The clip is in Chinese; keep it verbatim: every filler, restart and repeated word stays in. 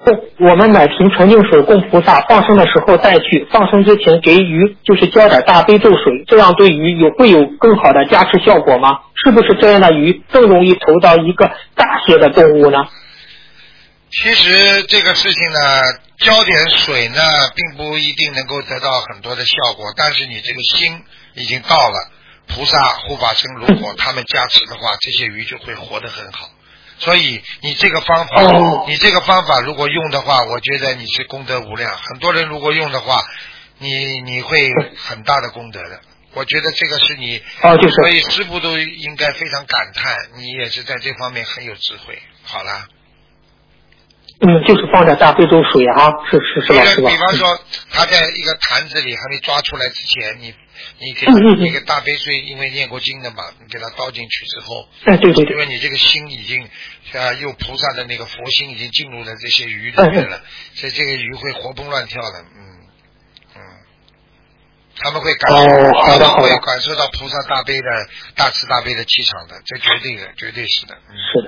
我们买瓶纯净水供菩萨，放生的时候带去，放生之前给鱼就是浇点大悲咒水，这样对鱼有会有更好的加持效果吗？是不是这样的鱼更容易投到一个大些的动物呢？ 其实这个事情呢，浇点水呢，并不一定能够得到很多的效果，但是你这个心已经到了，菩萨护法神如果他们加持的话，这些鱼就会活得很好。所以你这个方法， 哦、 你这个方法如果用的话，我觉得你是功德无量。很多人如果用的话，你你会很大的功德的。我觉得这个是你， 哦，就是， 所以师父都应该非常感叹，你也是在这方面很有智慧。好了。 嗯，就是放点大悲咒水啊，是是是吧？是吧？ 比方说，他在一个坛子里还没抓出来之前，你你给他一个大杯水，因为念过经的嘛，你给他倒进去之后， 哎，对对对， 因为你这个心已经啊，有菩萨的那个佛心已经进入了这些鱼里面了，所以这个鱼会活蹦乱跳的，嗯嗯，他们会感受， 哦、好的他们会好的感受到菩萨大悲的大慈大悲的气场的，这绝对的，绝对是的，嗯， 是的。